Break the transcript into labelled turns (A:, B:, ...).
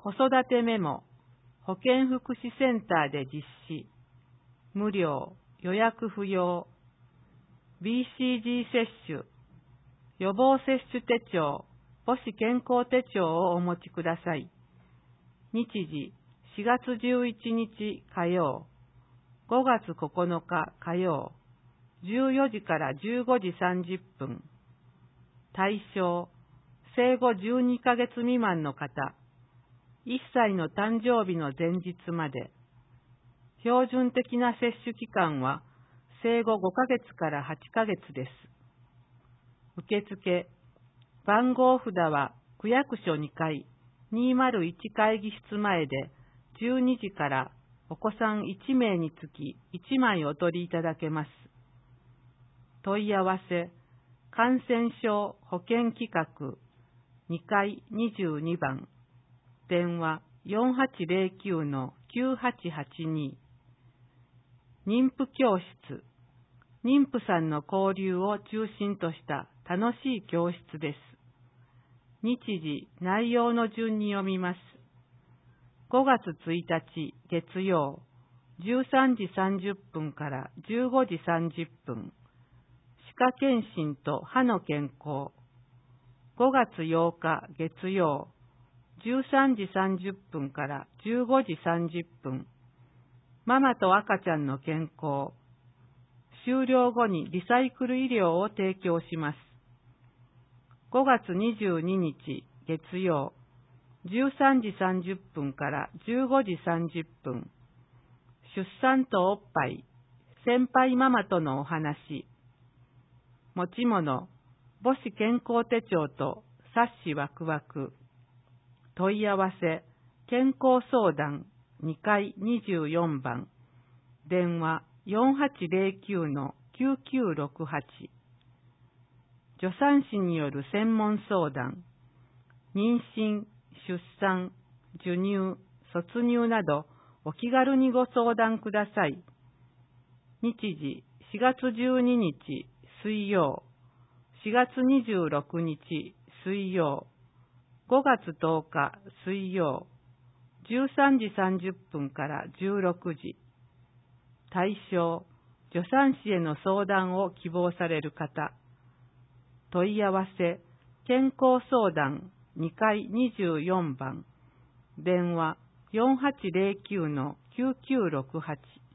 A: 子育てメモ、保健福祉センターで実施、無料、予約不要、BCG 接種、予防接種手帳、母子健康手帳をお持ちください。日時、4月11日火曜、5月9日火曜、14時から15時30分。対象、生後12ヶ月未満の方、1歳の誕生日の前日まで。標準的な接種期間は生後5ヶ月から8ヶ月です。受付、番号札は区役所2階201会議室前で12時からお子さん1名につき1枚お取りいただけます。問い合わせ、感染症保健企画2階22番、電話4809-9882。妊婦教室、妊婦さんの交流を中心とした楽しい教室です。日時、内容の順に読みます。5月1日月曜、13時30分から15時30分。歯科検診と歯の健康。5月8日月曜、13時30分から15時30分。ママと赤ちゃんの健康。終了後にリサイクル医療を提供します。5月22日月曜、13時30分から15時30分。出産とおっぱい、先輩ママとのお話。持ち物、母子健康手帳と冊子ワクワク。問い合わせ、健康相談2階24番。電話4809-9968。助産師による専門相談。妊娠、出産、授乳、卒乳などお気軽にご相談ください。日時、4月12日水曜、4月26日水曜、5月10日水曜、13時30分から16時。対象、助産師への相談を希望される方。問い合わせ、健康相談2階24番。電話4809-9968。